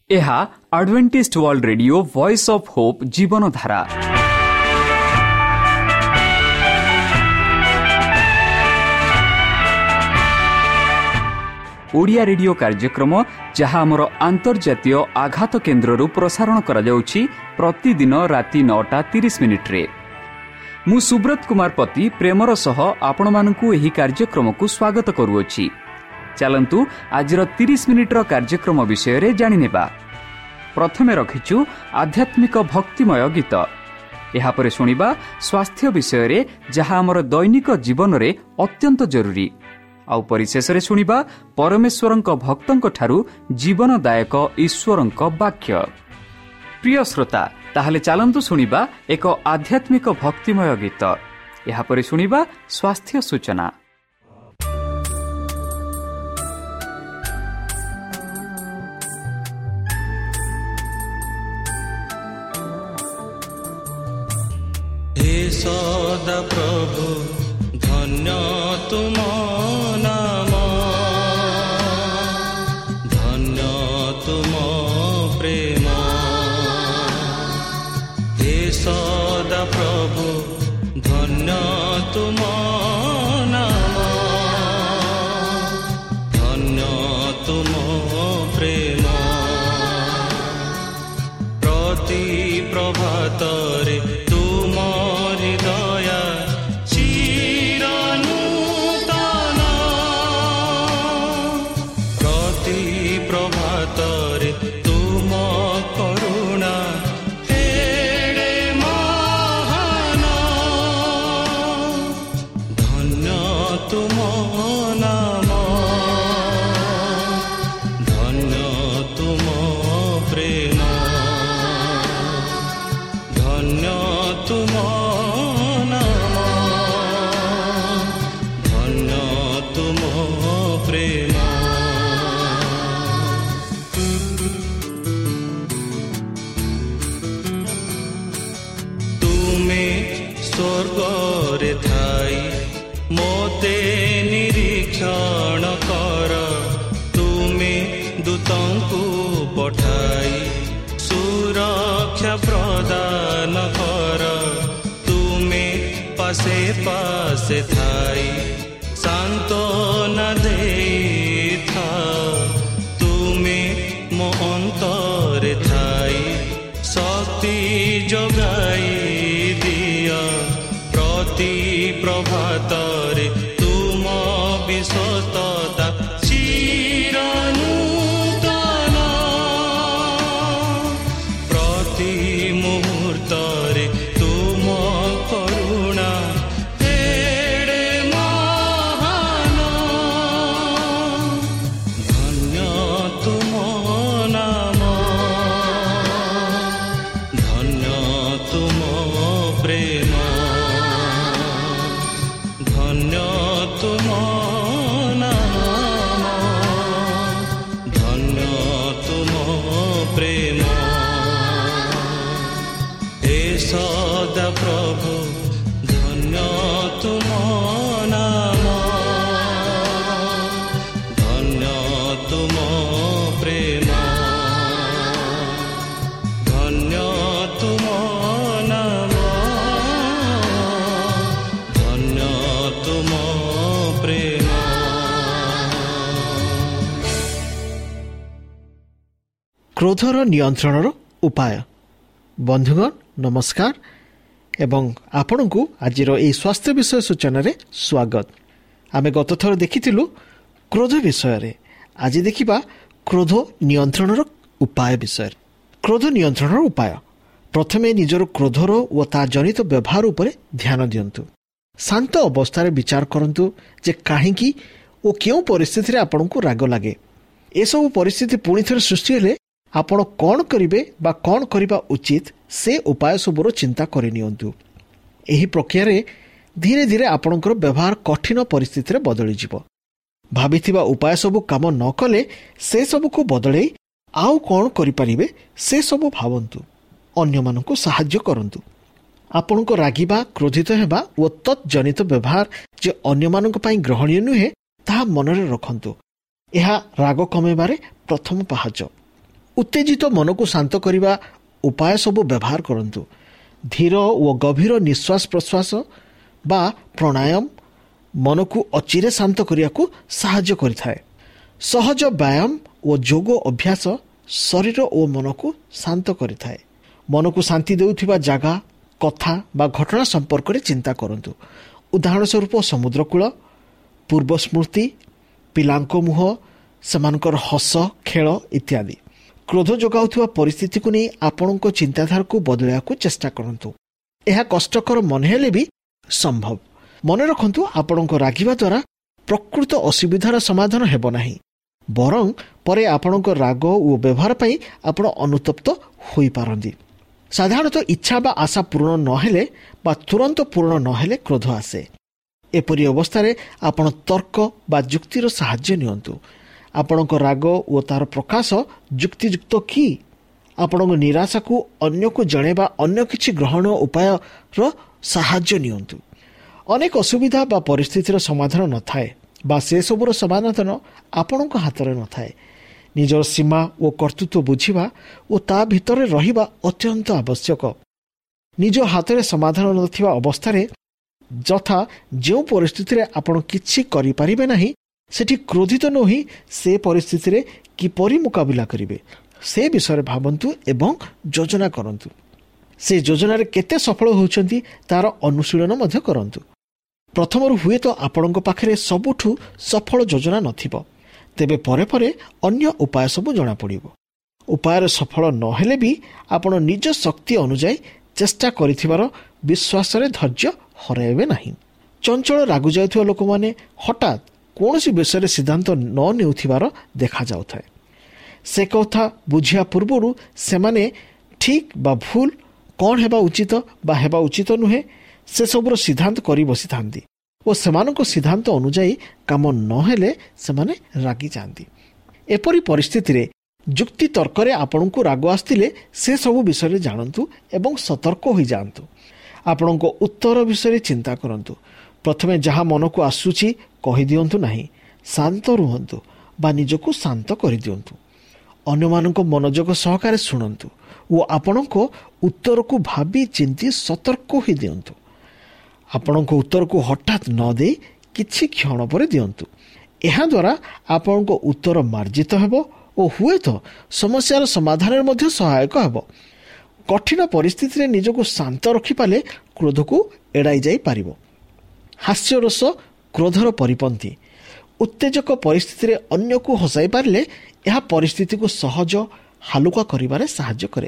ଏହା Adventist world radio voice of hope ଜୀବନଧାରା। Odia radio କାର୍ଯ୍ୟକ୍ରମ ଯାହା ଆମର ଆନ୍ତର୍ଜାତୀୟ ଆଘାତ କେନ୍ଦ୍ରରୁ ପ୍ରସାରଣ କରାଯାଉଛି ପ୍ରତିଦିନ ରାତି 9:30 ମୁଁ ସୁବ୍ରତ କୁମାର ପତି ପ୍ରେମର ସହ ଆପଣମାନଙ୍କୁ ଏହି କାର୍ଯ୍ୟକ୍ରମକୁ ସ୍ୱାଗତ କରୁଅଛି। ଚାଲନ୍ତୁ ଆଜିର 30 ମିନିଟ୍ର କାର୍ଯ୍ୟକ୍ରମ ବିଷୟରେ ଜାଣିନେବା। ପ୍ରଥମେ ରଖିଛୁ ଆଧ୍ୟାତ୍ମିକ ଭକ୍ତିମୟ ଗୀତ। ଏହାପରେ ଶୁଣିବା ସ୍ୱାସ୍ଥ୍ୟ ବିଷୟରେ ଯାହା ଆମର ଦୈନିକ ଜୀବନରେ ଅତ୍ୟନ୍ତ ଜରୁରୀ। ଆଉ ପରିଶେଷରେ ଶୁଣିବା ପରମେଶ୍ୱରଙ୍କ ଭକ୍ତଙ୍କଠାରୁ ଜୀବନଦାୟକ ଈଶ୍ୱରଙ୍କ ବାକ୍ୟ। ପ୍ରିୟ ଶ୍ରୋତା, ତାହେଲେ ଚାଲନ୍ତୁ ଶୁଣିବା ଏକ ଆଧ୍ୟାତ୍ମିକ ଭକ୍ତିମୟ ଗୀତ। ଏହାପରେ ଶୁଣିବା ସ୍ୱାସ୍ଥ୍ୟ ସୂଚନା। ସଦା ପ୍ରଭୁ ଧନ୍ୟ ତୁମ ନାମ, ଧନ୍ୟ ତୁମ ପ୍ରେମ। ହେ ସଦା ପ୍ରଭୁ ଧନ୍ୟ ତୁମ ନାମ, ଧନ୍ୟ ତୁମ ପ୍ରେମ। ପ୍ରତି ପ୍ରଭାତରେ ସ୍ୱର୍ଗରେ ଥାଇ ମୋତେ ନିରୀକ୍ଷଣ କର, ତୁମେ ଦୂତଙ୍କୁ ପଠାଇ ସୁରକ୍ଷା ପ୍ରଦାନ କର। ତୁମେ ପାଶେ ପାଶେ ଥାଇ ସାନ୍ତ୍ୱନା ଦେଇଥାଅ, ତୁମେ ମୋ ଅନ୍ତରେ ଥାଇ ଶକ୍ତି ଯୋଗାଇ ପ୍ରତି ପ୍ରଭାତରେ ତୁମ ବିଶ୍ୱସ୍ତତା ଚିରନୂତନ। ପ୍ରତି ମୁହୂର୍ତ୍ତରେ ତୁମ କରୁଣା ଏଡ଼େ ମହାନ। ଧନ୍ୟ ତୁମ ନାମ, ଧନ୍ୟ ତୁମ ପ୍ରେମ, ଧନ୍ୟ ତୁମ ନାମ, ଧନ୍ୟ ତୁମ ପ୍ରେମ। ହେ ସଦା ପ୍ରଭୁ ଧନ୍ୟ ତୁମ ନାମ, ଧନ୍ୟ ତୁମ ପ୍ରେମ, ଧନ୍ୟ ତୁମ ନାମ, ଧନ୍ୟ ତୁମ ପ୍ରେମ। କ୍ରୋଧର ନିୟନ୍ତ୍ରଣର ଉପାୟ। ବନ୍ଧୁଗଣ ନମସ୍କାର ଏବଂ ଆପଣଙ୍କୁ ଆଜିର ଏହି ସ୍ୱାସ୍ଥ୍ୟ ବିଷୟ ସୂଚନାରେ ସ୍ୱାଗତ। ଆମେ ଗତଥର ଦେଖିଥିଲୁ କ୍ରୋଧ ବିଷୟରେ। ଆଜି ଦେଖିବା କ୍ରୋଧ ନିୟନ୍ତ୍ରଣର ଉପାୟ ବିଷୟରେ। କ୍ରୋଧ ନିୟନ୍ତ୍ରଣର ଉପାୟ। ପ୍ରଥମେ ନିଜର କ୍ରୋଧର ଓ ତା ଜନିତ ବ୍ୟବହାର ଉପରେ ଧ୍ୟାନ ଦିଅନ୍ତୁ। ଶାନ୍ତ ଅବସ୍ଥାରେ ବିଚାର କରନ୍ତୁ ଯେ କାହିଁକି ଓ କେଉଁ ପରିସ୍ଥିତିରେ ଆପଣଙ୍କୁ ରାଗ ଲାଗେ। ଏସବୁ ପରିସ୍ଥିତି ପୁଣି ଥରେ ସୃଷ୍ଟି ହେଲେ ଆପଣ କ'ଣ କରିବେ ବା କ'ଣ କରିବା ଉଚିତ ସେ ଉପାୟ ସବୁର ଚିନ୍ତା କରିନିଅନ୍ତୁ। ଏହି ପ୍ରକ୍ରିୟାରେ ଧୀରେ ଧୀରେ ଆପଣଙ୍କର ବ୍ୟବହାର କଠିନ ପରିସ୍ଥିତିରେ ବଦଳିଯିବ। ଭାବିଥିବା ଉପାୟ ସବୁ କାମ ନ କଲେ ସେସବୁକୁ ବଦଳାଇ ଆଉ କ'ଣ କରିପାରିବେ ସେସବୁ ଭାବନ୍ତୁ। ଅନ୍ୟମାନଙ୍କୁ ସାହାଯ୍ୟ କରନ୍ତୁ। ଆପଣଙ୍କ ରାଗିବା, କ୍ରୋଧିତ ହେବା ଓ ତତ୍ଜନିତ ବ୍ୟବହାର ଯେ ଅନ୍ୟମାନଙ୍କ ପାଇଁ ଗ୍ରହଣୀୟ ନୁହେଁ ତାହା ମନରେ ରଖନ୍ତୁ। ଏହା ରାଗ କମାଇବାରେ ପ୍ରଥମ ପାହାଚ। ଉତ୍ତେଜିତ ମନକୁ ଶାନ୍ତ କରିବା ଉପାୟ ସବୁ ବ୍ୟବହାର କରନ୍ତୁ। ଧୀର ଓ ଗଭୀର ନିଶ୍ୱାସ ପ୍ରଶ୍ୱାସ ବା ପ୍ରାଣାୟାମ ମନକୁ ଅଚିରେ ଶାନ୍ତ କରିବାକୁ ସାହାଯ୍ୟ କରିଥାଏ। ସହଜ ବ୍ୟାୟାମ ଓ ଯୋଗ ଅଭ୍ୟାସ ଶରୀର ଓ ମନକୁ ଶାନ୍ତ କରିଥାଏ। ମନକୁ ଶାନ୍ତି ଦେଉଥିବା ଜାଗା, କଥା ବା ଘଟଣା ସମ୍ପର୍କରେ ଚିନ୍ତା କରନ୍ତୁ। ଉଦାହରଣ ସ୍ୱରୂପ ସମୁଦ୍ରକୂଳ, ପୂର୍ବ ସ୍ମୃତି, ପିଲାଙ୍କ ମୁହଁ, ସେମାନଙ୍କର ହସ ଖେଳ ଇତ୍ୟାଦି। କ୍ରୋଧ ଯୋଗାଉଥିବା ପରିସ୍ଥିତିକୁ ନେଇ ଆପଣଙ୍କ ଚିନ୍ତାଧାରାକୁ ବଦଳାଇବାକୁ ଚେଷ୍ଟା କରନ୍ତୁ। ଏହା କଷ୍ଟକର ମନେ ହେଲେ ବି ସମ୍ଭବ। ମନେ ରଖନ୍ତୁ, ଆପଣଙ୍କ ରାଗିବା ଦ୍ୱାରା ପ୍ରକୃତ ଅସୁବିଧାର ସମାଧାନ ହେବ ନାହିଁ, ବରଂ ପରେ ଆପଣଙ୍କ ରାଗ ଓ ବ୍ୟବହାର ପାଇଁ ଆପଣ ଅନୁତପ୍ତ ହୋଇପାରନ୍ତି। ସାଧାରଣତଃ ଇଚ୍ଛା ବା ଆଶା ପୂରଣ ନହେଲେ ବା ତୁରନ୍ତ ପୂରଣ ନହେଲେ କ୍ରୋଧ ଆସେ। ଏପରି ଅବସ୍ଥାରେ ଆପଣ ତର୍କ ବା ଯୁକ୍ତିର ସାହାଯ୍ୟ ନିଅନ୍ତୁ। ଆପଣଙ୍କ ରାଗ ଓ ତାର ପ୍ରକାଶ ଯୁକ୍ତିଯୁକ୍ତ କି? ଆପଣଙ୍କ ନିରାଶାକୁ ଅନ୍ୟକୁ ଜଣାଇବା ଅନ୍ୟ କିଛି ଗ୍ରହଣ ଉପାୟର ସାହାଯ୍ୟ ନିଅନ୍ତୁ। ଅନେକ ଅସୁବିଧା ବା ପରିସ୍ଥିତିର ସମାଧାନ ନଥାଏ ବା ସେସବୁର ସମାଧାନ ଆପଣଙ୍କ ହାତରେ ନଥାଏ। ନିଜର ସୀମା ଓ କର୍ତ୍ତୃତ୍ୱ ବୁଝିବା ଓ ତା ଭିତରେ ରହିବା ଅତ୍ୟନ୍ତ ଆବଶ୍ୟକ। ନିଜ ହାତରେ ସମାଧାନ ନଥିବା ଅବସ୍ଥାରେ, ଯଥା ଯେଉଁ ପରିସ୍ଥିତିରେ ଆପଣ କିଛି କରିପାରିବେ ନାହିଁ, ସେଠି କ୍ରୋଧିତ ନ ହୋଇ ସେ ପରିସ୍ଥିତିରେ କିପରି ମୁକାବିଲା କରିବେ ସେ ବିଷୟରେ ଭାବନ୍ତୁ ଏବଂ ଯୋଜନା କରନ୍ତୁ। ସେ ଯୋଜନାରେ କେତେ ସଫଳ ହେଉଛନ୍ତି ତାର ଅନୁଶୀଳନ ମଧ୍ୟ କରନ୍ତୁ। ପ୍ରଥମରୁ ହୁଏତ ଆପଣଙ୍କ ପାଖରେ ସବୁଠୁ ସଫଳ ଯୋଜନା ନଥିବ, ତେବେ ପରେ ପରେ ଅନ୍ୟ ଉପାୟ ସବୁ ଜଣାପଡ଼ିବ। ଉପାୟରେ ସଫଳ ନହେଲେ ବି ଆପଣ ନିଜ ଶକ୍ତି ଅନୁଯାୟୀ ଚେଷ୍ଟା କରିଥିବାର ବିଶ୍ୱାସରେ ଧୈର୍ଯ୍ୟ ହରାଇବେ ନାହିଁ। ଚଞ୍ଚଳ ରାଗୁ ଯାଉଥିବା ଲୋକମାନେ ହଠାତ୍ କୌଣସି ବିଷୟରେ ସିଦ୍ଧାନ୍ତ ନ ନେଉଥିବାର ଦେଖାଯାଉଥାଏ। ସେ କଥା ବୁଝିବା ପୂର୍ବରୁ ସେମାନେ ଠିକ୍ ବା ଭୁଲ, କ'ଣ ହେବା ଉଚିତ ବା ହେବା ଉଚିତ ନୁହେଁ, ସେସବୁର ସିଦ୍ଧାନ୍ତ କରି ବସିଥାନ୍ତି ଓ ସେମାନଙ୍କ ସିଦ୍ଧାନ୍ତ ଅନୁଯାୟୀ କାମ ନହେଲେ ସେମାନେ ରାଗିଯାଆନ୍ତି। ଏପରି ପରିସ୍ଥିତିରେ ଯୁକ୍ତି ତର୍କରେ ଆପଣଙ୍କୁ ରାଗ ଆସିଥିଲେ ସେସବୁ ବିଷୟରେ ଜାଣନ୍ତୁ ଏବଂ ସତର୍କ ହୋଇଯାଆନ୍ତୁ। ଆପଣଙ୍କ ଉତ୍ତର ବିଷୟରେ ଚିନ୍ତା କରନ୍ତୁ। ପ୍ରଥମେ ଯାହା ମନକୁ ଆସୁଛି କହିଦିଅନ୍ତୁ ନାହିଁ, ଶାନ୍ତ ରୁହନ୍ତୁ ବା ନିଜକୁ ଶାନ୍ତ କରିଦିଅନ୍ତୁ। ଅନ୍ୟମାନଙ୍କ ମନୋଯୋଗ ସହକାରେ ଶୁଣନ୍ତୁ ଓ ଆପଣଙ୍କ ଉତ୍ତରକୁ ଭାବି ଚିନ୍ତି ସତର୍କ ହୋଇଦିଅନ୍ତୁ। ଆପଣଙ୍କ ଉତ୍ତରକୁ ହଠାତ୍ ନ ଦେଇ କିଛି କ୍ଷଣ ପରେ ଦିଅନ୍ତୁ। ଏହାଦ୍ୱାରା ଆପଣଙ୍କ ଉତ୍ତର ମାର୍ଜିତ ହେବ ଓ ହୁଏତ ସମସ୍ୟାର ସମାଧାନରେ ମଧ୍ୟ ସହାୟକ ହେବ। କଠିନ ପରିସ୍ଥିତିରେ ନିଜକୁ ଶାନ୍ତ ରଖିପାରିଲେ କ୍ରୋଧକୁ ଏଡ଼ାଇ ଯାଇପାରିବ। ହାସ୍ୟରସ କ୍ରୋଧର ପରିପନ୍ଥୀ। ଉତ୍ତେଜକ ପରିସ୍ଥିତିରେ ଅନ୍ୟକୁ ହସାଇ ପାରିଲେ ଏହା ପରିସ୍ଥିତିକୁ ସହଜ ହାଲୁକା କରିବାରେ ସାହାଯ୍ୟ କରେ।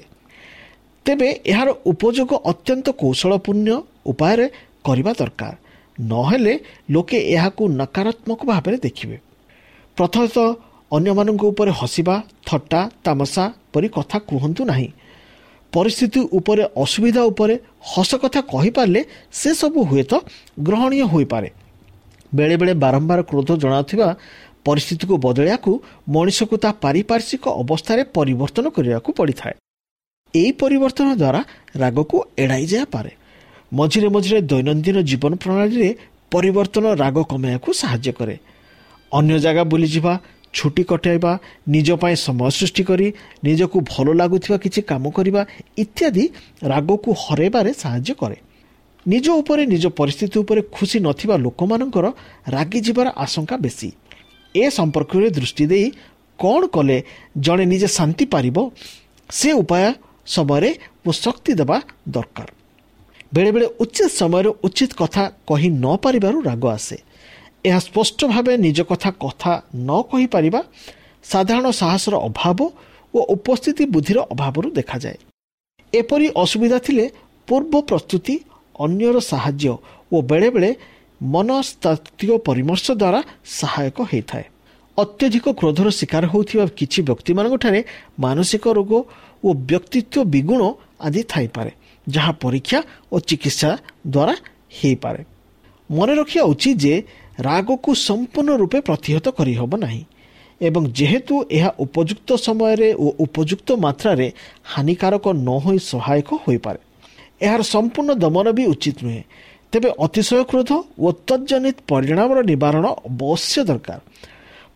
ତେବେ ଏହାର ଉପଯୋଗ ଅତ୍ୟନ୍ତ କୌଶଳପୂର୍ଣ୍ଣ ଉପାୟରେ କରିବା ଦରକାର, ନହେଲେ ଲୋକେ ଏହାକୁ ନକାରାତ୍ମକ ଭାବରେ ଦେଖିବେ। ପ୍ରଥମତଃ ଅନ୍ୟମାନଙ୍କ ଉପରେ ହସିବା, ଥଟ୍ଟା ତାମସା ପରି କଥା କୁହନ୍ତୁ ନାହିଁ। ପରିସ୍ଥିତି ଉପରେ, ଅସୁବିଧା ଉପରେ ହସ କଥା କହିପାରିଲେ ସେସବୁ ହୁଏତ ଗ୍ରହଣୀୟ ହୋଇପାରେ। ବେଳେବେଳେ ବାରମ୍ବାର କ୍ରୋଧ ଜଣାଉଥିବା ପରିସ୍ଥିତିକୁ ବଦଳାଇବାକୁ ମଣିଷକୁ ତା ପାରିପାର୍ଶ୍ୱିକ ଅବସ୍ଥାରେ ପରିବର୍ତ୍ତନ କରିବାକୁ ପଡ଼ିଥାଏ। ଏହି ପରିବର୍ତ୍ତନ ଦ୍ୱାରା ରାଗକୁ ଏଡ଼ାଇ ଯାଇପାରେ। ମଝିରେ ମଝିରେ ଦୈନନ୍ଦିନ ଜୀବନ ପ୍ରଣାଳୀରେ ପରିବର୍ତ୍ତନ ରାଗ କମାଇବାକୁ ସାହାଯ୍ୟ କରେ। ଅନ୍ୟ ଜାଗା ବୁଲିଯିବା, ଛୁଟି କଟାଇବା, ନିଜ ପାଇଁ ସମୟ ସୃଷ୍ଟି କରି ନିଜକୁ ଭଲ ଲାଗୁଥିବା କିଛି କାମ କରିବା ଇତ୍ୟାଦି ରାଗକୁ ହରାଇବାରେ ସାହାଯ୍ୟ କରେ। ନିଜ ଉପରେ, ନିଜ ପରିସ୍ଥିତି ଉପରେ ଖୁସି ନଥିବା ଲୋକମାନଙ୍କର ରାଗିଯିବାର ଆଶଙ୍କା ବେଶୀ। ଏ ସମ୍ପର୍କରେ ଦୃଷ୍ଟି ଦେଇ କ'ଣ କଲେ ଜଣେ ନିଜେ ଶାନ୍ତି ପାରିବ ସେ ଉପାୟ ସମୟରେ ଓ ଶକ୍ତି ଦେବା ଦରକାର। ବେଳେବେଳେ ଉଚିତ ସମୟରେ ଉଚିତ କଥା କହି ନ ପାରିବାରୁ ରାଗ ଆସେ। ଏହା ସ୍ପଷ୍ଟ ଭାବେ ନିଜ କଥା ନ କହିପାରିବା, ସାଧାରଣ ସାହସର ଅଭାବ ଓ ଉପସ୍ଥିତି ବୁଦ୍ଧିର ଅଭାବରୁ ଦେଖାଯାଏ। ଏପରି ଅସୁବିଧା ଥିଲେ ପୂର୍ବ ପ୍ରସ୍ତୁତି, ଅନ୍ୟର ସାହାଯ୍ୟ ଓ ବେଳେବେଳେ ମନସ୍ତାତ୍ତ୍ୱିକ ପରାମର୍ଶ ଦ୍ୱାରା ସହାୟକ ହୋଇଥାଏ। ଅତ୍ୟଧିକ କ୍ରୋଧର ଶିକାର ହେଉଥିବା କିଛି ବ୍ୟକ୍ତିମାନଙ୍କଠାରେ ମାନସିକ ରୋଗ ଓ ବ୍ୟକ୍ତିତ୍ୱ ବିଗୁଣ ଆଦି ଥାଇପାରେ, ଯାହା ପରୀକ୍ଷା ଓ ଚିକିତ୍ସା ଦ୍ୱାରା ହୋଇପାରେ। ମନେ ରଖିବା ଉଚିତ ଯେ ରାଗକୁ ସମ୍ପୂର୍ଣ୍ଣ ରୂପେ ପ୍ରତିହତ କରିହେବ ନାହିଁ ଏବଂ ଯେହେତୁ ଏହା ଉପଯୁକ୍ତ ସମୟରେ ଓ ଉପଯୁକ୍ତ ମାତ୍ରାରେ ହାନିକାରକ ନ ହୋଇ ସହାୟକ ହୋଇପାରେ, ଏହାର ସମ୍ପୂର୍ଣ୍ଣ ଦମନ ବି ଉଚିତ ନୁହେଁ। ତେବେ ଅତିଶୟ କ୍ରୋଧ ଓ ତଜ୍ଜନିତ ପରିଣାମର ନିବାରଣ ଅବଶ୍ୟ ଦରକାର।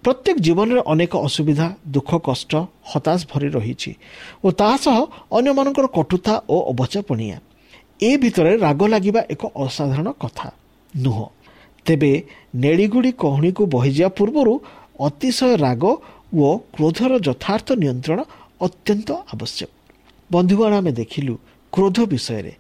ପ୍ରତ୍ୟେକ ଜୀବନରେ ଅନେକ ଅସୁବିଧା, ଦୁଃଖ, କଷ୍ଟ, ହତାଶ ଭରି ରହିଛି ଓ ତାହା ସହ ଅନ୍ୟମାନଙ୍କର କଟୁତା ଓ ଅବଚାପଣିଆ। ଏ ଭିତରେ ରାଗ ଲାଗିବା ଏକ ଅସାଧାରଣ କଥା ନୁହଁ। ତେବେ ନେଳିଗୁଡ଼ି କହୁଣୀକୁ ବହିଯିବା ପୂର୍ବରୁ ଅତିଶୟ ରାଗ ଓ କ୍ରୋଧର ଯଥାର୍ଥ ନିୟନ୍ତ୍ରଣ ଅତ୍ୟନ୍ତ ଆବଶ୍ୟକ। ବନ୍ଧୁଗଣ, ଆମେ ଦେଖିଲୁ କ୍ରୋଧ ବିଷୟରେ।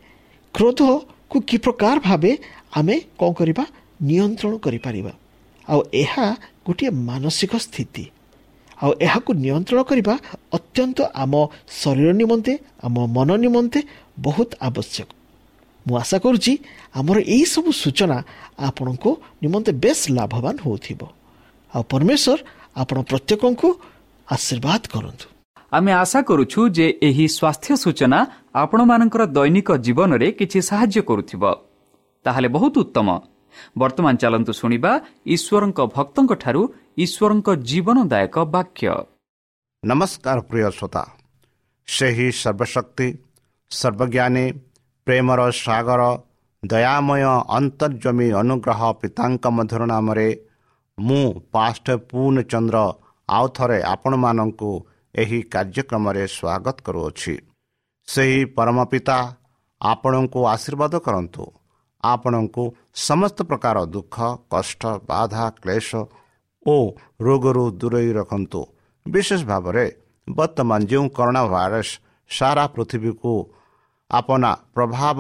କ୍ରୋଧକୁ କି ପ୍ରକାର ଭାବେ ଆମେ କ'ଣ କରିବା? ନିୟନ୍ତ୍ରଣ କରିପାରିବା। ଆଉ ଏହା ଗୋଟିଏ ମାନସିକ ସ୍ଥିତି। ଆଉ ଏହାକୁ ନିୟନ୍ତ୍ରଣ କରିବା ଅତ୍ୟନ୍ତ ଆମ ଶରୀର ନିମନ୍ତେ, ଆମ ମନ ନିମନ୍ତେ ବହୁତ ଆବଶ୍ୟକ। ମୁଁ ଆଶା କରୁଛି ଆମର ଏହିସବୁ ସୂଚନା ଆପଣଙ୍କ ନିମନ୍ତେ ବେଶ୍ ଲାଭବାନ ହେଉଥିବ। ଆଉ ପରମେଶ୍ୱର ଆପଣ ପ୍ରତ୍ୟେକଙ୍କୁ ଆଶୀର୍ବାଦ କରନ୍ତୁ। ଆମେ ଆଶା କରୁଛୁ ଯେ ଏହି ସ୍ୱାସ୍ଥ୍ୟ ସୂଚନା ଆପଣମାନଙ୍କର ଦୈନିକ ଜୀବନରେ କିଛି ସାହାଯ୍ୟ କରୁଥିବ। ତାହେଲେ ବହୁତ ଉତ୍ତମ। ବର୍ତ୍ତମାନ ଚାଲନ୍ତୁ ଶୁଣିବା ଈଶ୍ୱରଙ୍କ ଭକ୍ତଙ୍କଠାରୁ ଈଶ୍ୱରଙ୍କ ଜୀବନଦାୟକ ବାକ୍ୟ। ନମସ୍କାର ପ୍ରିୟ ଶ୍ରୋତା, ସେହି ସର୍ବଶକ୍ତି, ସର୍ବଜ୍ଞାନୀ, ପ୍ରେମର ସାଗର, ଦୟାମୟ, ଅନ୍ତର୍ଜମୀ ଅନୁଗ୍ରହ ପିତାଙ୍କ ମଧୁର ନାମରେ ମୁଁ ପାଷ୍ଟ ପୂର୍ଣ୍ଣଚନ୍ଦ୍ର ଆଉ ଥରେ ଆପଣମାନଙ୍କୁ ଏହି କାର୍ଯ୍ୟକ୍ରମରେ ସ୍ୱାଗତ କରୁଅଛି। ସେହି ପରମ ପିତା ଆପଣଙ୍କୁ ଆଶୀର୍ବାଦ କରନ୍ତୁ, ଆପଣଙ୍କୁ ସମସ୍ତ ପ୍ରକାର ଦୁଃଖ, କଷ୍ଟ, ବାଧା, କ୍ଲେଶ ଓ ରୋଗରୁ ଦୂରେଇ ରଖନ୍ତୁ। ବିଶେଷ ଭାବରେ ବର୍ତ୍ତମାନ ଯେଉଁ କରୋନା ଭାଇରସ୍ ସାରା ପୃଥିବୀକୁ ଆପଣା ପ୍ରଭାବ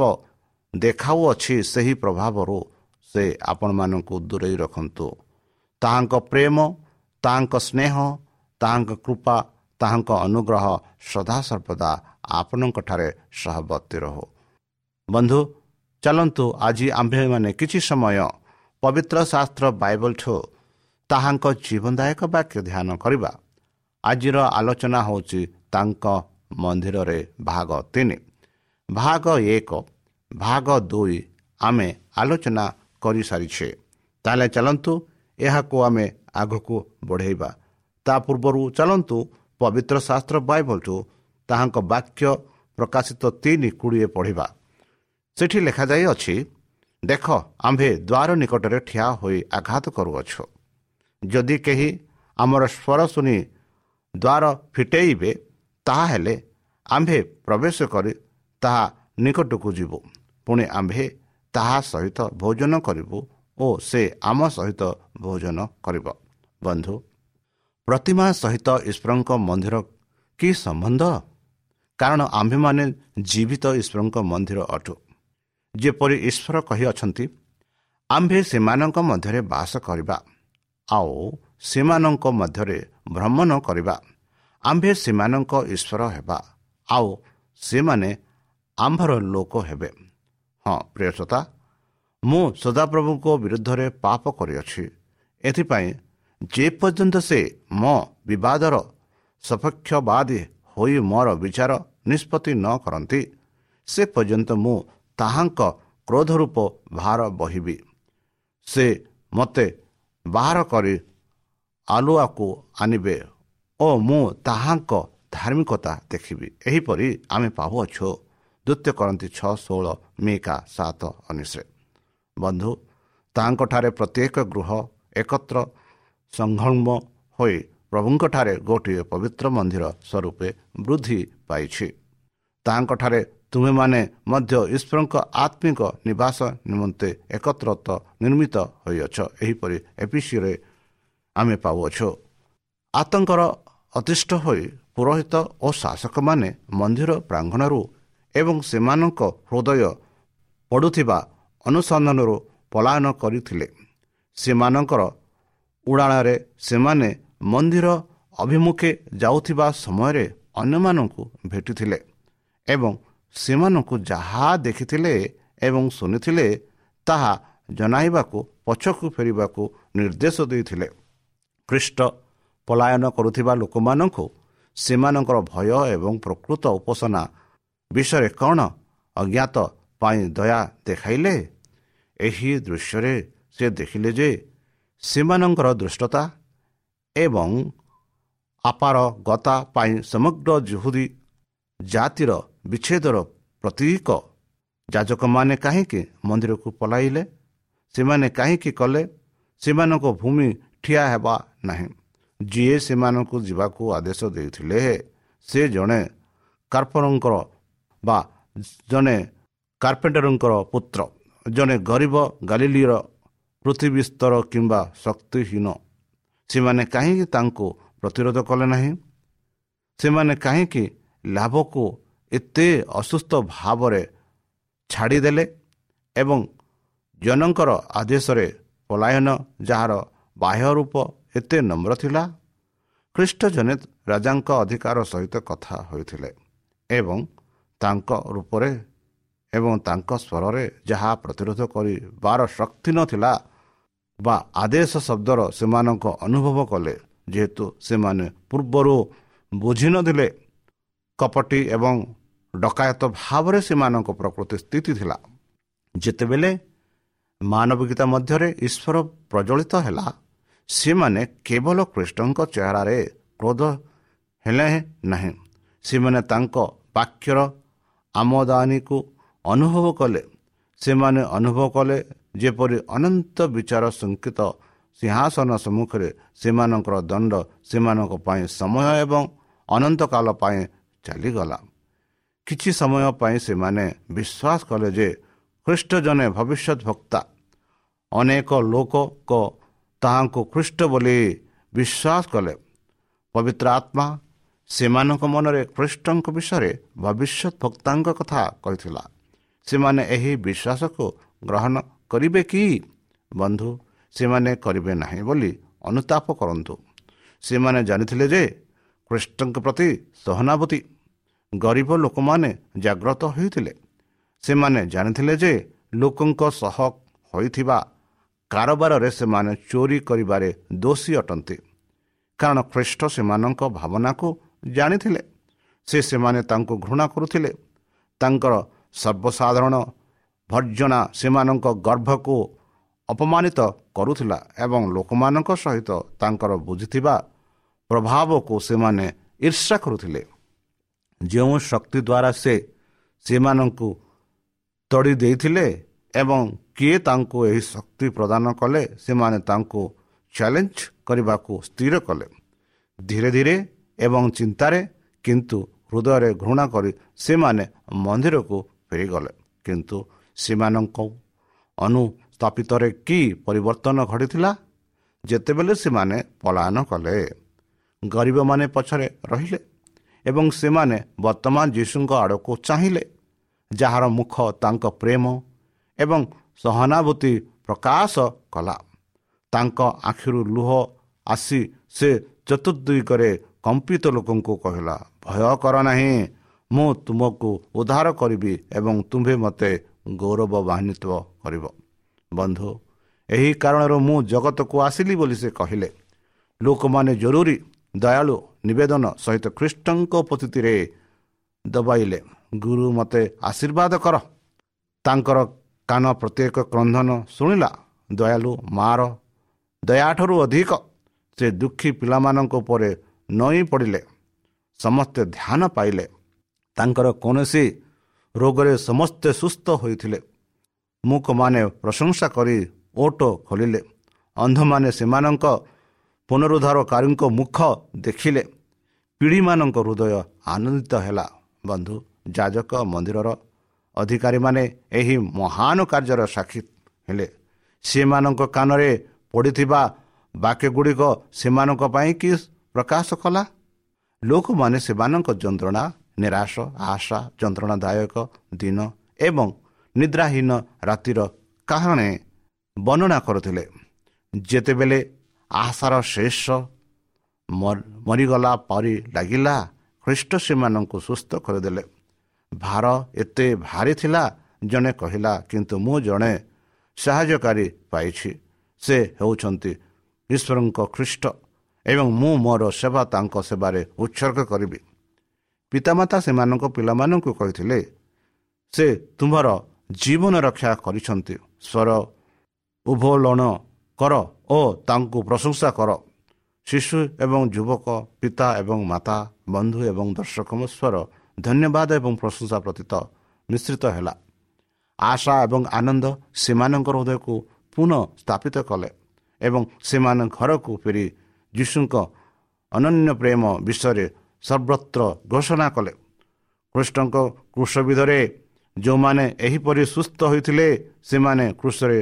ଦେଖାଉଅଛି, ସେହି ପ୍ରଭାବରୁ ସେ ଆପଣମାନଙ୍କୁ ଦୂରେଇ ରଖନ୍ତୁ। ତାହାଙ୍କ ପ୍ରେମ, ତାହାଙ୍କ ସ୍ନେହ, ତାହାଙ୍କ କୃପା, ତାହାଙ୍କ ଅନୁଗ୍ରହ ସଦାସର୍ବଦା ଆପଣଙ୍କଠାରେ ସହବର୍ତ୍ତୀ ରହୁ। ବନ୍ଧୁ, ଚାଲନ୍ତୁ ଆଜି ଆମ୍ଭେମାନେ କିଛି ସମୟ ପବିତ୍ର ଶାସ୍ତ୍ର ବାଇବଲଠୁ ତାହାଙ୍କ ଜୀବନଦାୟକ ବାକ୍ୟ ଧ୍ୟାନ କରିବା। ଆଜିର ଆଲୋଚନା ହେଉଛି ତାଙ୍କ ମନ୍ଦିରରେ ଭାଗ 3। ଭାଗ 1, ଭାଗ 2 ଆମେ ଆଲୋଚନା କରିସାରିଛେ। ତାହେଲେ ଚାଲନ୍ତୁ ଏହାକୁ ଆମେ ଆଗକୁ ବଢ଼େଇବା। ତା ପୂର୍ବରୁ ଚାଲନ୍ତୁ ପବିତ୍ର ଶାସ୍ତ୍ର ବାଇବଲଠୁ ତାହାଙ୍କ ବାକ୍ୟ ପ୍ରକାଶିତ 3:20 ପଢ଼ିବା। ସେଠି ଲେଖାଯାଇଅଛି, ଦେଖ, ଆମ୍ଭେ ଦ୍ୱାର ନିକଟରେ ଠିଆ ହୋଇ ଆଘାତ କରୁଅଛୁ। ଯଦି କେହି ଆମର ସ୍ୱର ଶୁଣି ଦ୍ୱାର ଫିଟେଇବେ, ତାହାହେଲେ ଆମ୍ଭେ ପ୍ରବେଶ କରି ତାହା ନିକଟକୁ ଯିବୁ। ପୁଣି ଆମ୍ଭେ ତାହା ସହିତ ଭୋଜନ କରିବୁ ଓ ସେ ଆମ ସହିତ ଭୋଜନ କରିବ। ବନ୍ଧୁ, ପ୍ରତିମା ସହିତ ଈଶ୍ୱରଙ୍କ ମନ୍ଦିର କି ସମ୍ବନ୍ଧ? କାରଣ ଆମ୍ଭେମାନେ ଜୀବିତ ଈଶ୍ୱରଙ୍କ ମନ୍ଦିର ଅଟୁ। ଯେପରି ଈଶ୍ୱର କହିଅଛନ୍ତି, ଆମ୍ଭେ ସେମାନଙ୍କ ମଧ୍ୟରେ ବାସ କରିବା ଆଉ ସେମାନଙ୍କ ମଧ୍ୟରେ ଭ୍ରମଣ କରିବା। ଆମ୍ଭେ ସେମାନଙ୍କ ଈଶ୍ୱର ହେବା ଆଉ ସେମାନେ ଆମ୍ଭର ଲୋକ ହେବେ। ହଁ ପ୍ରିୟ ଶ୍ରୋତା, ମୁଁ ସଦାପ୍ରଭୁଙ୍କ ବିରୁଦ୍ଧରେ ପାପ କରିଅଛି। ଏଥିପାଇଁ ଯେପର୍ଯ୍ୟନ୍ତ ସେ ମୋ ବିବାଦର ସପକ୍ଷବାଦୀ ହୋଇ ମୋର ବିଚାର ନିଷ୍ପତ୍ତି ନ କରନ୍ତି, ସେ ପର୍ଯ୍ୟନ୍ତ ମୁଁ ତାହାଙ୍କ କ୍ରୋଧରୂପ ଭାର ବହିବି। ସେ ମୋତେ ବାହାର କରି ଆଲୁଆକୁ ଆଣିବେ ଓ ମୁଁ ତାହାଙ୍କ ଧାର୍ମିକତା ଦେଖିବି। ଏହିପରି ଆମେ ପାଉଅଛୁ 2 କରନ୍ତି 6:16, ମିକା 7:19। ବନ୍ଧୁ, ତାହାଙ୍କଠାରେ ପ୍ରତ୍ୟେକ ଗୃହ ଏକତ୍ର ସଂଲଗ୍ନ ହୋଇ ପ୍ରଭୁଙ୍କଠାରେ ଗୋଟିଏ ପବିତ୍ର ମନ୍ଦିର ସ୍ୱରୂପେ ବୃଦ୍ଧି ପାଇଛି। ତାହାଙ୍କଠାରେ ତୁମେମାନେ ମଧ୍ୟ ଈଶ୍ୱରଙ୍କ ଆତ୍ମିକ ନିବାସ ନିମନ୍ତେ ଏକତ୍ରତ ନିର୍ମିତ ହୋଇଅଛ। ଏହିପରି ଏଫେସୀୟରେ ଆମେ ପାଉଅଛୁ। ଆତଙ୍କର ଅତିଷ୍ଠ ହୋଇ ପୁରୋହିତ ଓ ଶାସକମାନେ ମନ୍ଦିର ପ୍ରାଙ୍ଗଣରୁ ଏବଂ ସେମାନଙ୍କ ହୃଦୟ ପଡ଼ୁଥିବା ଅନୁସନ୍ଧାନରୁ ପଳାୟନ କରିଥିଲେ। ସେମାନଙ୍କର ଉଡ଼ାଣରେ ସେମାନେ ମନ୍ଦିର ଅଭିମୁଖେ ଯାଉଥିବା ସମୟରେ ଅନ୍ୟମାନଙ୍କୁ ଭେଟିଥିଲେ ଏବଂ ସେମାନଙ୍କୁ ଯାହା ଦେଖିଥିଲେ ଏବଂ ଶୁଣିଥିଲେ ତାହା ଜଣାଇବାକୁ ପଛକୁ ଫେରିବାକୁ ନିର୍ଦ୍ଦେଶ ଦେଇଥିଲେ। ଖ୍ରୀଷ୍ଟ ପଳାୟନ କରୁଥିବା ଲୋକମାନଙ୍କୁ ସେମାନଙ୍କର ଭୟ ଏବଂ ପ୍ରକୃତ ଉପାସନା ବିଷୟରେ କ'ଣ ଅଜ୍ଞାତ ପାଇଁ ଦୟା ଦେଖାଇଲେ? ଏହି ଦୃଶ୍ୟରେ ସେ ଦେଖିଲେ ଯେ ସେମାନଙ୍କର ଦୁଷ୍ଟତା ଏବଂ ଅପାରଗତା ପାଇଁ ସମଗ୍ର ଯିହୁଦୀ ଜାତିର ବିଚ୍ଛେଦର ପ୍ରତୀକ। ଯାଜକମାନେ କାହିଁକି ମନ୍ଦିରକୁ ପଳାଇଲେ? ସେମାନେ କାହିଁକି କଲେ? ସେମାନଙ୍କ ଭୂମି ଠିଆ ହେବା ନାହିଁ। ଯିଏ ସେମାନଙ୍କୁ ଯିବାକୁ ଆଦେଶ ଦେଇଥିଲେ ସେ ଜଣେ କାର୍ପେଣ୍ଟରଙ୍କର ବା ଜଣେ କାର୍ପେଣ୍ଟରଙ୍କର ପୁତ୍ର, ଜଣେ ଗରିବ ଗାଲିଲିର ପୃଥିବୀସ୍ତର କିମ୍ବା ଶକ୍ତିହୀନ। ସେମାନେ କାହିଁକି ତାଙ୍କୁ ପ୍ରତିରୋଧ କଲେ ନାହିଁ? ସେମାନେ କାହିଁକି ଲାଭକୁ ଏତେ ଅସୁସ୍ଥ ଭାବରେ ଛାଡ଼ିଦେଲେ ଏବଂ ଜନଙ୍କର ଆଦେଶରେ ପଳାୟନ, ଯାହାର ବାହ୍ୟ ରୂପ ଏତେ ନମ୍ର ଥିଲା? ଖ୍ରୀଷ୍ଟ ଜନେ ରାଜାଙ୍କ ଅଧିକାର ସହିତ କଥା ହୋଇଥିଲେ ଏବଂ ତାଙ୍କ ରୂପରେ ଏବଂ ତାଙ୍କ ସ୍ୱରରେ ଯାହା ପ୍ରତିରୋଧ କରିବାର ଶକ୍ତି ନଥିଲା ବା ଆଦେଶ ଶବ୍ଦର ସେମାନଙ୍କ ଅନୁଭବ କଲେ, ଯେହେତୁ ସେମାନେ ପୂର୍ବରୁ ବୁଝିନଥିଲେ। କପଟି ଏବଂ ଡକାୟତ ଭାବରେ ସେମାନଙ୍କ ପ୍ରକୃତି ସ୍ଥିତି ଥିଲା। ଯେତେବେଳେ ମାନବିକତା ମଧ୍ୟରେ ଈଶ୍ୱର ପ୍ରଜ୍ୱଳିତ ହେଲା, ସେମାନେ କେବଳ ଖ୍ରୀଷ୍ଟଙ୍କ ଚେହେରାରେ କ୍ରୋଧ ହେଲେ ନାହିଁ, ସେମାନେ ତାଙ୍କ ବାକ୍ୟର ଆମଦାନୀକୁ ଅନୁଭବ କଲେ। ସେମାନେ ଅନୁଭବ କଲେ ଯେପରି ଅନନ୍ତ ବିଚାର ଶଙ୍କିତ ସିଂହାସନ ସମ୍ମୁଖରେ ସେମାନଙ୍କର ଦଣ୍ଡ ସେମାନଙ୍କ ପାଇଁ ସମୟ ଏବଂ ଅନନ୍ତକାଳ ପାଇଁ ଚାଲିଗଲା। କିଛି ସମୟ ପାଇଁ ସେମାନେ ବିଶ୍ୱାସ କଲେ ଯେ ଖ୍ରୀଷ୍ଟ ଜଣେ ଭବିଷ୍ୟତ ବକ୍ତା। ଅନେକ ଲୋକ ତାହାଙ୍କୁ ଖ୍ରୀଷ୍ଟ ବୋଲି ବିଶ୍ୱାସ କଲେ। ପବିତ୍ର ଆତ୍ମା ସେମାନଙ୍କ ମନରେ ଖ୍ରୀଷ୍ଟଙ୍କ ବିଷୟରେ ଭବିଷ୍ୟତ ବକ୍ତାଙ୍କ କଥା କହିଥିଲା। ସେମାନେ ଏହି ବିଶ୍ୱାସକୁ ଗ୍ରହଣ କରିବେ କି? ବନ୍ଧୁ, ସେମାନେ କରିବେ ନାହିଁ ବୋଲି ଅନୁତାପ କରନ୍ତୁ। ସେମାନେ ଜାଣିଥିଲେ ଯେ ଖ୍ରୀଷ୍ଟଙ୍କ ପ୍ରତି ସହାନୁଭୂତି। ଗରିବ ଲୋକମାନେ ଜାଗ୍ରତ ହୋଇଥିଲେ। ସେମାନେ ଜାଣିଥିଲେ ଯେ ଲୋକଙ୍କ ସହ ହୋଇଥିବା କାରବାରରେ ସେମାନେ ଚୋରି କରିବାରେ ଦୋଷୀ ଅଟନ୍ତି, କାରଣ ଖ୍ରୀଷ୍ଟ ସେମାନଙ୍କ ଭାବନାକୁ ଜାଣିଥିଲେ। ସେମାନେ ତାଙ୍କୁ ଘୃଣା କରୁଥିଲେ। ତାଙ୍କର ସର୍ବସାଧାରଣ ଭର୍ଜନା ସେମାନଙ୍କ ଗର୍ଭକୁ ଅପମାନିତ କରୁଥିଲା ଏବଂ ଲୋକମାନଙ୍କ ସହିତ ତାଙ୍କର ବୁଝିଥିବା ପ୍ରଭାବକୁ ସେମାନେ ଈର୍ଷା କରୁଥିଲେ। ଯେଉଁ ଶକ୍ତି ଦ୍ୱାରା ସେମାନଙ୍କୁ ତଡ଼ି ଦେଇଥିଲେ ଏବଂ କିଏ ତାଙ୍କୁ ଏହି ଶକ୍ତି ପ୍ରଦାନ କଲେ, ସେମାନେ ତାଙ୍କୁ ଚ୍ୟାଲେଞ୍ଜ କରିବାକୁ ସ୍ଥିର କଲେ। ଧୀରେ ଧୀରେ ଏବଂ ଚିନ୍ତାରେ କିନ୍ତୁ ହୃଦୟରେ ଘୃଣା କରି ସେମାନେ ମନ୍ଦିରକୁ ଫେରିଗଲେ। କିନ୍ତୁ ସେମାନଙ୍କ ଅନୁସ୍ଥାପିତରେ କି ପରିବର୍ତ୍ତନ ଘଟିଥିଲା? ଯେତେବେଳେ ସେମାନେ ପଳାୟନ କଲେ, ଗରିବମାନେ ପଛରେ ରହିଲେ ଏବଂ ସେମାନେ ବର୍ତ୍ତମାନ ଯୀଶୁଙ୍କ ଆଡ଼କୁ ଚାହିଁଲେ, ଯାହାର ମୁଖ ତାଙ୍କ ପ୍ରେମ ଏବଂ ସହାନୁଭୂତି ପ୍ରକାଶ କଲା। ତାଙ୍କ ଆଖିରୁ ଲୁହ ଆସି ସେ ଚତୁର୍ଦ୍ଦିଗରେ କମ୍ପିତ ଲୋକଙ୍କୁ କହିଲା, ଭୟ କର ନାହିଁ, ମୁଁ ତୁମକୁ ଉଦ୍ଧାର କରିବି ଏବଂ ତୁମ୍ଭେ ମୋତେ ଗୌରବାନ୍ୱିତ କରିବ। ବନ୍ଧୁ, ଏହି କାରଣରୁ ମୁଁ ଜଗତକୁ ଆସିଲି ବୋଲି ସେ କହିଲେ। ଲୋକମାନେ ଜରୁରୀ ଦୟାଳୁ ନିବେଦନ ସହିତ ଖ୍ରୀଷ୍ଟଙ୍କ ଉପସ୍ଥିତିରେ ଦବାଇଲେ, ଗୁରୁ ମୋତେ ଆଶୀର୍ବାଦ କର। ତାଙ୍କର କାନ ପ୍ରତ୍ୟେକ କ୍ରନ୍ଦନ ଶୁଣିଲା। ଦୟାଳୁ ମାର ଦୟାଠାରୁ ଅଧିକ ସେ ଦୁଃଖୀ ପିଲାମାନଙ୍କ ଉପରେ ନଇଁ ପଡ଼ିଲେ। ସମସ୍ତେ ଧ୍ୟାନ ପାଇଲେ। ତାଙ୍କର କୌଣସି ରୋଗରେ ସମସ୍ତେ ସୁସ୍ଥ ହୋଇଥିଲେ। ମୂକମାନେ ପ୍ରଶଂସା କରି ଓଟ ଖୋଲିଲେ। ଅନ୍ଧମାନେ ସେମାନଙ୍କ ପୁନରୁଦ୍ଧାରକାରୀଙ୍କ ମୁଖ ଦେଖିଲେ। ପିଢ଼ିମାନଙ୍କ ହୃଦୟ ଆନନ୍ଦିତ ହେଲା। ବନ୍ଧୁ, ଯାଜକ ମନ୍ଦିରର ଅଧିକାରୀମାନେ ଏହି ମହାନ କାର୍ଯ୍ୟର ସାକ୍ଷୀ ହେଲେ। ସେମାନଙ୍କ କାନରେ ପଡ଼ିଥିବା ବାକ୍ୟଗୁଡ଼ିକ ସେମାନଙ୍କ ପାଇଁ କି ପ୍ରକାଶ କଲା। ଲୋକମାନେ ସେମାନଙ୍କ ଯନ୍ତ୍ରଣା, ନିରାଶ, ଆଶା, ଯନ୍ତ୍ରଣାଦାୟକ ଦିନ ଏବଂ ନିଦ୍ରାହୀନ ରାତିର କାହାଣୀ ବର୍ଣ୍ଣନା କରୁଥିଲେ। ଯେତେବେଳେ ଆଶାର ଶେଷ ମରିଗଲା ପରି ଲାଗିଲା, ଖ୍ରୀଷ୍ଟ ସେମାନଙ୍କୁ ସୁସ୍ଥ କରିଦେଲେ। ଭାର ଏତେ ଭାରି ଥିଲା, ଜଣେ କହିଲା, କିନ୍ତୁ ମୁଁ ଜଣେ ସାହାଯ୍ୟକାରୀ ପାଇଛି। ସେ ହେଉଛନ୍ତି ଈଶ୍ୱରଙ୍କ ଖ୍ରୀଷ୍ଟ ଏବଂ ମୁଁ ମୋର ସେବା ତାଙ୍କ ସେବାରେ ଉତ୍ସର୍ଗ କରିବି। ପିତାମାତା ସେମାନଙ୍କ ପିଲାମାନଙ୍କୁ କହିଥିଲେ, ସେ ତୁମର ଜୀବନ ରକ୍ଷା କରିଛନ୍ତି। ସ୍ୱର ଉଭୋଳନ କର ଓ ତାଙ୍କୁ ପ୍ରଶଂସା କର। ଶିଶୁ ଏବଂ ଯୁବକ, ପିତା ଏବଂ ମାତା, ବନ୍ଧୁ ଏବଂ ଦର୍ଶକଙ୍କ ସ୍ୱର ଧନ୍ୟବାଦ ଏବଂ ପ୍ରଶଂସା ବ୍ୟତୀତ ମିଶ୍ରିତ ହେଲା। ଆଶା ଏବଂ ଆନନ୍ଦ ସେମାନଙ୍କର ହୃଦୟକୁ ପୁନଃ ସ୍ଥାପିତ କଲେ ଏବଂ ସେମାନେ ଘରକୁ ଫେରି ଯୀଶୁଙ୍କ ଅନନ୍ୟ ପ୍ରେମ ବିଷୟରେ ସର୍ବତ୍ର ଘୋଷଣା କଲେ। ଖ୍ରୀଷ୍ଟଙ୍କ କ୍ରୁଶବିଦ୍ଧରେ ଯେଉଁମାନେ ଏହିପରି ସୁସ୍ଥ ହୋଇଥିଲେ ସେମାନେ କ୍ରୁଶରେ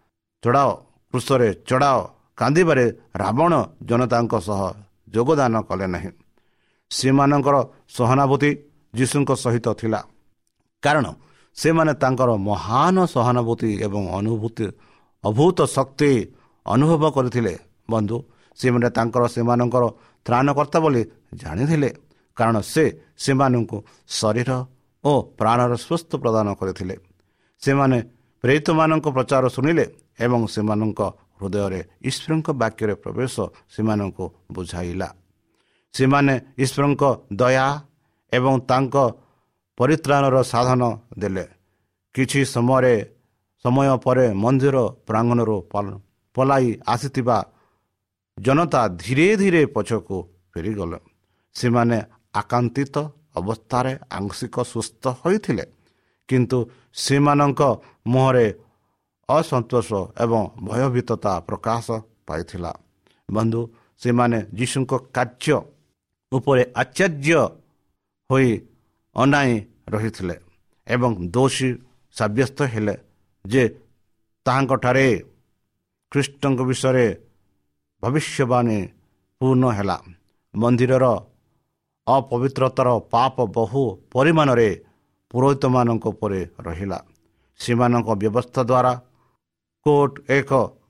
ଚଢ଼ାଅ କାନ୍ଦିବାରେ ରାବଣ ଜନତାଙ୍କ ସହ ଯୋଗଦାନ କଲେ ନାହିଁ। ସେମାନଙ୍କର ସହାନୁଭୂତି ଯୀଶୁଙ୍କ ସହିତ ଥିଲା, କାରଣ ସେମାନେ ତାଙ୍କର ମହାନ ସହାନୁଭୂତି ଏବଂ ଅଭୂତ ଶକ୍ତି ଅନୁଭବ କରିଥିଲେ। ବନ୍ଧୁ, ସେମାନେ ସେମାନଙ୍କର ତ୍ରାଣକର୍ତ୍ତା ବୋଲି ଜାଣିଥିଲେ, କାରଣ ସେ ସେମାନଙ୍କୁ ଶରୀର ଓ ପ୍ରାଣର ସ୍ୱାସ୍ଥ୍ୟ ପ୍ରଦାନ କରିଥିଲେ। ସେମାନେ ପ୍ରେରିତମାନଙ୍କ ପ୍ରଚାର ଶୁଣିଲେ ଏବଂ ସେମାନଙ୍କ ହୃଦୟରେ ଈଶ୍ୱରଙ୍କ ବାକ୍ୟରେ ପ୍ରବେଶ ସେମାନଙ୍କୁ ବୁଝାଇଲା। ସେମାନେ ଈଶ୍ୱରଙ୍କ ଦୟା ଏବଂ ତାଙ୍କ ପରିତ୍ରାଣର ସାଧନ ଦେଲେ। କିଛି ସମୟ ପରେ ମନ୍ଦିର ପ୍ରାଙ୍ଗଣରୁ ପଳାଇ ଆସିଥିବା ଜନତା ଧୀରେ ଧୀରେ ପଛକୁ ଫେରିଗଲେ। ସେମାନେ ଆକାନ୍ତିତ ଅବସ୍ଥାରେ ଆଂଶିକ ସୁସ୍ଥ ହୋଇଥିଲେ, କିନ୍ତୁ ସେମାନଙ୍କ ମୁହଁରେ ଅସନ୍ତୋଷ ଏବଂ ଭୟଭୀତତା ପ୍ରକାଶ ପାଇଥିଲା। ବନ୍ଧୁ, ସେମାନେ ଯୀଶୁଙ୍କ କାର୍ଯ୍ୟ ଉପରେ ଆଶ୍ଚର୍ଯ୍ୟ ହୋଇ ଅନାଇ ରହିଥିଲେ ଏବଂ ଦୋଷୀ ସାବ୍ୟସ୍ତ ହେଲେ ଯେ ତାହାଙ୍କଠାରେ ଖ୍ରୀଷ୍ଟଙ୍କ ବିଷୟରେ ଭବିଷ୍ୟବାଣୀ ପୂର୍ଣ୍ଣ ହେଲା। ମନ୍ଦିରର ଅପବିତ୍ରତାର ପାପ ବହୁ ପରିମାଣରେ ପୁରୋହିତମାନଙ୍କ ଉପରେ ରହିଲା। ସେମାନଙ୍କ ବ୍ୟବସ୍ଥା ଦ୍ୱାରା କୋର୍ଟ ଏକ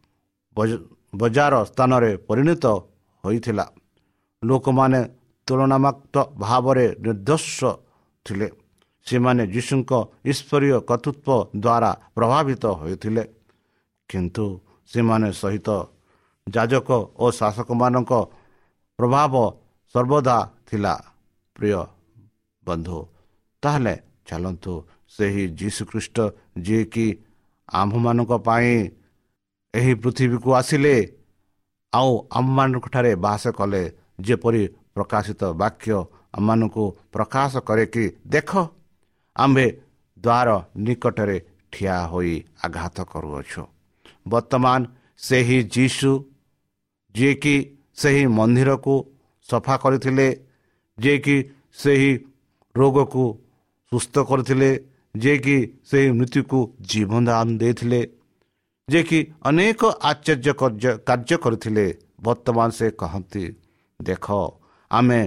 ବଜାର ସ୍ଥାନରେ ପରିଣତ ହୋଇଥିଲା। ଲୋକମାନେ ତୁଳନାତ୍ମକ ଭାବରେ ନିର୍ଦ୍ଦୋଷ ଥିଲେ। ସେମାନେ ଯୀଶୁଙ୍କ ଈଶ୍ୱରୀୟ କର୍ତ୍ତୃତ୍ୱ ଦ୍ୱାରା ପ୍ରଭାବିତ ହୋଇଥିଲେ, କିନ୍ତୁ ସେମାନେ ସହିତ ଯାଜକ ଓ ଶାସକମାନଙ୍କ ପ୍ରଭାବ ସର୍ବଦା ଥିଲା। ପ୍ରିୟ ବନ୍ଧୁ, ତାହେଲେ ଚାଲନ୍ତୁ ସେହି ଯୀଶୁଖ୍ରୀଷ୍ଟ ଯିଏକି ଆମ୍ଭମାନଙ୍କ ପାଇଁ ଏହି ପୃଥିବୀକୁ ଆସିଲେ ଆଉ ଆମମାନଙ୍କଠାରେ ବାସ କଲେ, ଯେପରି ପ୍ରକାଶିତ ବାକ୍ୟ ଆମମାନଙ୍କୁ ପ୍ରକାଶ କରେ କି, ଦେଖ ଆମ୍ଭେ ଦ୍ୱାର ନିକଟରେ ଠିଆ ହୋଇ ଆଘାତ କରୁଅଛୁ। ବର୍ତ୍ତମାନ ସେହି ଯୀଶୁ ଯିଏକି ସେହି ମନ୍ଦିରକୁ ସଫା କରିଥିଲେ, ଯିଏକି ସେହି ରୋଗକୁ ସୁସ୍ଥ କରିଥିଲେ, ଯିଏକି ସେହି ମୃତ୍ୟୁକୁ ଜୀବନଦାନ ଦେଇଥିଲେ, ଯିଏକି ଅନେକ ଆଶ୍ଚର୍ଯ୍ୟ କାର୍ଯ୍ୟ କରିଥିଲେ, ବର୍ତ୍ତମାନ ସେ କହନ୍ତି, ଦେଖ ଆମେ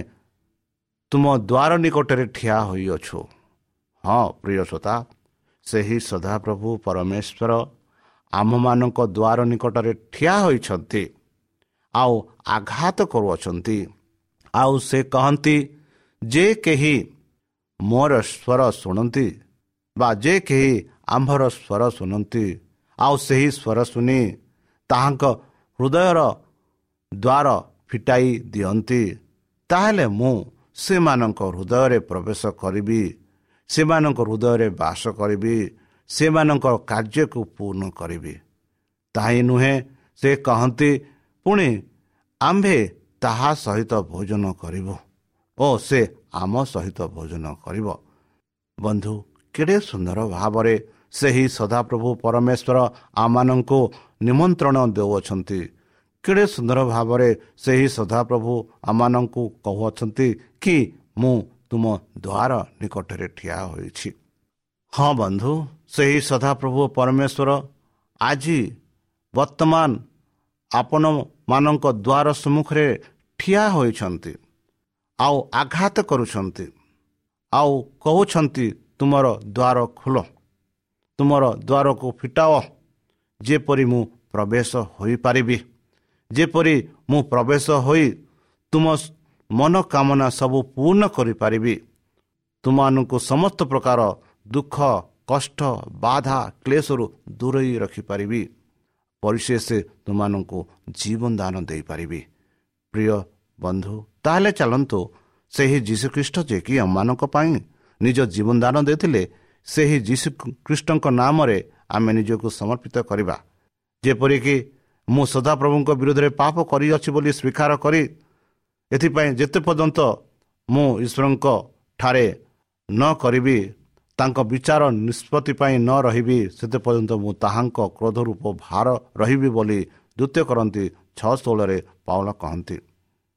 ତୁମ ଦ୍ୱାର ନିକଟରେ ଠିଆ ହୋଇଅଛୁ। ହଁ ପ୍ରିୟ ଶ୍ରୋତା, ସେହି ସଦାପ୍ରଭୁ ପରମେଶ୍ୱର ଆମ୍ଭମାନଙ୍କ ଦ୍ୱାର ନିକଟରେ ଠିଆ ହୋଇଛନ୍ତି ଆଉ ଆଘାତ କରୁଅଛନ୍ତି। ଆଉ ସେ କହନ୍ତି, ଯେ କେହି ମୋର ସ୍ୱର ଶୁଣନ୍ତି ବା ଯେ କେହି ଆମ୍ଭର ସ୍ୱର ଶୁଣନ୍ତି ଆଉ ସେହି ସ୍ୱର ଶୁଣି ତାହାଙ୍କ ହୃଦୟର ଦ୍ୱାର ଫିଟାଇ ଦିଅନ୍ତି, ତାହେଲେ ମୁଁ ସେମାନଙ୍କ ହୃଦୟରେ ପ୍ରବେଶ କରିବି, ସେମାନଙ୍କ ହୃଦୟରେ ବାସ କରିବି, ସେମାନଙ୍କ କାର୍ଯ୍ୟକୁ ପୂର୍ଣ୍ଣ କରିବି। ତାହିଁ ନୁହେଁ, ସେ କହନ୍ତି, ପୁଣି ଆମ୍ଭେ ତାହା ସହିତ ଭୋଜନ କରିବୁ ଓ ସେ ଆମ ସହିତ ଭୋଜନ କରିବ। ବନ୍ଧୁ, କେଡ଼େ ସୁନ୍ଦର ଭାବରେ ସେହି ସଦାପ୍ରଭୁ ପରମେଶ୍ୱର ଆମମାନଙ୍କୁ ନିମନ୍ତ୍ରଣ ଦେଉଅଛନ୍ତି। କେଡ଼େ ସୁନ୍ଦର ଭାବରେ ସେହି ସଦାପ୍ରଭୁ ଆମମାନଙ୍କୁ କହୁଅଛନ୍ତି କି ମୁଁ ତୁମ ଦ୍ୱାର ନିକଟରେ ଠିଆ ହୋଇଛି। ହଁ ବନ୍ଧୁ, ସେହି ସଦାପ୍ରଭୁ ପରମେଶ୍ୱର ଆଜି ବର୍ତ୍ତମାନ ଆପଣମାନଙ୍କ ଦ୍ୱାର ସମ୍ମୁଖରେ ଠିଆ ହୋଇଛନ୍ତି ଆଉ ଆଘାତ କରୁଛନ୍ତି ଆଉ କହୁଛନ୍ତି, ତୁମର ଦ୍ୱାର ଖୋଲ, ତୁମର ଦ୍ୱାରକୁ ଫିଟାଅ, ଯେପରି ମୁଁ ପ୍ରବେଶ ହୋଇପାରିବି, ଯେପରି ମୁଁ ପ୍ରବେଶ ହୋଇ ତୁମ ମନୋକାମନା ସବୁ ପୂର୍ଣ୍ଣ କରିପାରିବି, ତୁମମାନଙ୍କୁ ସମସ୍ତ ପ୍ରକାର ଦୁଃଖ, କଷ୍ଟ, ବାଧା, କ୍ଲେଶରୁ ଦୂରେଇ ରଖିପାରିବି, ପରିଶେଷ ତୁମମାନଙ୍କୁ ଜୀବନ ଦାନ ଦେଇପାରିବି। ପ୍ରିୟ ବନ୍ଧୁ, ତାହେଲେ ଚାଲନ୍ତୁ ସେହି ଯୀଶୁଖ୍ରୀଷ୍ଟ ଯିଏକି ଆମମାନଙ୍କ ପାଇଁ ନିଜ ଜୀବନ ଦାନ ଦେଇଥିଲେ, ସେହି ଯୀଶୁଖ୍ରୀଷ୍ଟଙ୍କ ନାମରେ ଆମେ ନିଜକୁ ସମର୍ପିତ କରିବା। ଯେପରିକି ମୁଁ ସଦାପ୍ରଭୁଙ୍କ ବିରୋଧରେ ପାପ କରିଅଛି ବୋଲି ସ୍ୱୀକାର କରି, ଏଥିପାଇଁ ଯେତେ ପର୍ଯ୍ୟନ୍ତ ମୁଁ ଈଶ୍ୱରଙ୍କ ଠାରେ ନ କରିବି, ତାଙ୍କ ବିଚାର ନିଷ୍ପତ୍ତି ପାଇଁ ନ ରହିବି, ସେତେ ପର୍ଯ୍ୟନ୍ତ ମୁଁ ତାହାଙ୍କ କ୍ରୋଧ ରୂପ ଭାର ରହିବି ବୋଲି 2 Corinthians 6:16 ପାଉଲ କହନ୍ତି।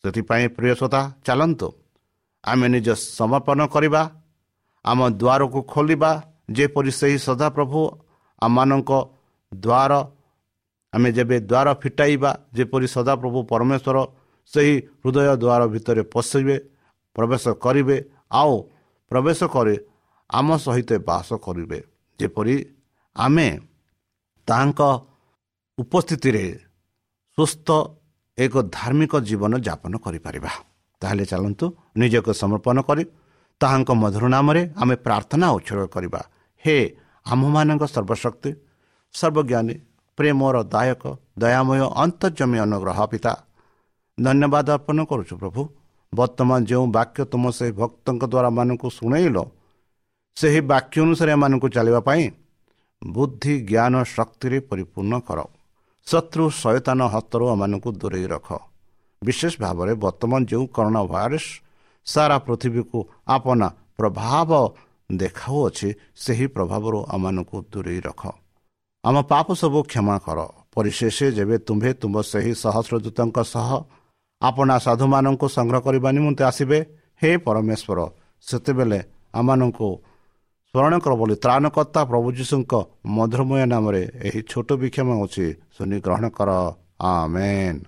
ସେଥିପାଇଁ ପ୍ରିୟ ଶ୍ରୋତା, ଚାଲନ୍ତୁ ଆମେ ନିଜ ସମର୍ପଣ କରିବା, ଆମ ଦ୍ୱାରକୁ ଖୋଲିବା, ଯେପରି ସେହି ସଦାପ୍ରଭୁ ଆମମାନଙ୍କ ଦ୍ୱାର, ଆମେ ଯେବେ ଦ୍ୱାର ଫିଟାଇବା, ଯେପରି ସଦାପ୍ରଭୁ ପରମେଶ୍ୱର ସେହି ହୃଦୟ ଦ୍ୱାର ଭିତରେ ପଶିବେ, ପ୍ରବେଶ କରିବେ, ଆଉ ପ୍ରବେଶ କରି ଆମ ସହିତ ବାସ କରିବେ, ଯେପରି ଆମେ ତାଙ୍କ ଉପସ୍ଥିତିରେ ସୁସ୍ଥ ଏକ ଧାର୍ମିକ ଜୀବନ ଯାପନ କରିପାରିବା। ତାହେଲେ ଚାଲନ୍ତୁ ନିଜକୁ ସମର୍ପଣ କରି ତାହାଙ୍କ ମଧୁର ନାମରେ ଆମେ ପ୍ରାର୍ଥନା ଉତ୍ସର୍ଗ କରିବା। ହେ ଆମ୍ଭମାନଙ୍କ ସର୍ବଶକ୍ତି, ସର୍ବଜ୍ଞାନୀ, ପ୍ରେମର ଦାୟକ, ଦୟାମୟ, ଅନ୍ତର୍ଜମୀ ଅନୁଗ୍ରହ ପିତା, ଧନ୍ୟବାଦ ଅର୍ପଣ କରୁଛୁ ପ୍ରଭୁ। ବର୍ତ୍ତମାନ ଯେଉଁ ବାକ୍ୟ ତୁମ ସେହି ଭକ୍ତଙ୍କ ଦ୍ୱାରା ମାନଙ୍କୁ ଶୁଣେଇଲ, ସେହି ବାକ୍ୟ ଅନୁସାରେ ଏମାନଙ୍କୁ ଚାଲିବା ପାଇଁ ବୁଦ୍ଧି, ଜ୍ଞାନ, ଶକ୍ତିରେ ପରିପୂର୍ଣ୍ଣ କର। ଶତ୍ରୁ ଶୟତାନ ହସ୍ତରୁ ଏମାନଙ୍କୁ ଦୂରେଇ ରଖ। ବିଶେଷ ଭାବରେ ବର୍ତ୍ତମାନ ଯେଉଁ କରୋନା ଭାଇରସ୍ ସାରା ପୃଥିବୀକୁ ଆପଣା ପ୍ରଭାବ ଦେଖାଉଅଛି, ସେହି ପ୍ରଭାବରୁ ଆମମାନଙ୍କୁ ଦୂରେଇ ରଖ। ଆମ ପାପ ସବୁ କ୍ଷମା କର। ପରିଶେଷ ଯେବେ ତୁମ୍ଭେ ତୁମ ସେହି ସହସ୍ରଦୂତଙ୍କ ସହ ଆପଣା ସାଧୁମାନଙ୍କୁ ସଂଗ୍ରହ କରିବା ନିମନ୍ତେ ଆସିବେ, ହେ ପରମେଶ୍ୱର, ସେତେବେଳେ ଆମମାନଙ୍କୁ ସ୍ମରଣ କର ବୋଲି ତ୍ରାଣକର୍ତ୍ତା ପ୍ରଭୁ ଯୀଶୁଙ୍କ ମଧୁରମୟ ନାମରେ ଏହି ଛୋଟ ବିକ୍ଷମ ଅଛି, ଶୁଣି ଗ୍ରହଣ କର। ଆମେନ୍।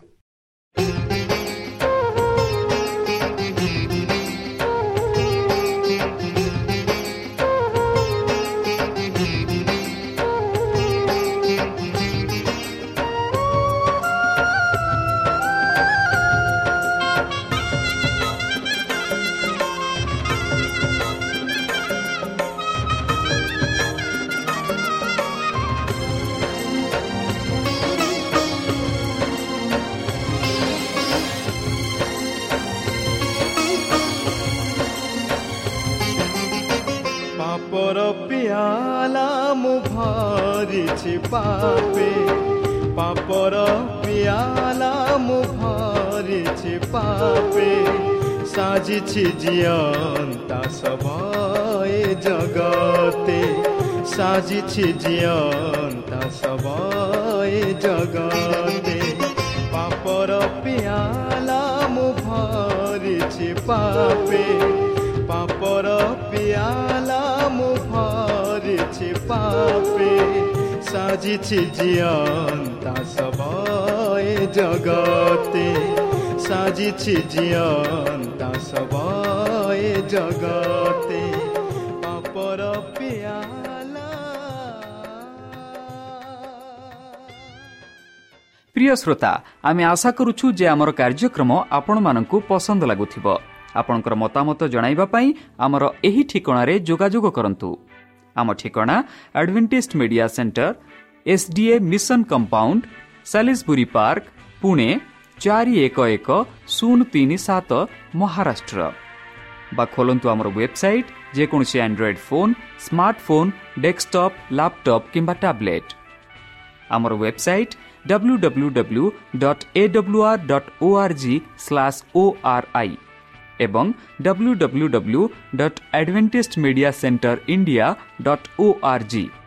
ପାପର ପିଆଲା ମୁଁ ଭରିଛି ପାପେ, ସାଜିଛି ଜିଅନ୍ତା ସଭଏ ଜଗତେ, ସାଜିଛି ଜିଅନ୍ତା ସଭଏ ଜଗତେ। ପାପର ପିଆଲା ମୁଁ ଭରିଛି ପାପେ, ପାପର ପିଆଲା ମୁଁ ଭରିଛି ପାପେ, ସାଜିଛି ଜିଅନ୍ତା ସଭଏ ଜଗତେ, ସାଜିଛି ଜିଅନ୍ତା ସଭଏ ଜଗତେ। ପାପର ପିଆଲା। প্রিয় শ্রোতা, আমি আশা করুছু যে আমার কার্যক্রম আপনার পসন্দ লাগুথিব। আপনার মতামত জনাইবা পাই আমার এই ঠিকଣାরে যোগাযোগ করন্তু। आम ठिकाना Adventist media centre, SDA mission compound, Salisbury park, Pune 411037 Maharashtra. बा खोलंतु आमर वेबसाइट जेकोसी android phone, smartphone, desktop, laptop किंबा टैबलेट। आमर वेबसाइट www.awr.org/ori एवं www.adventistmediacenterindia.org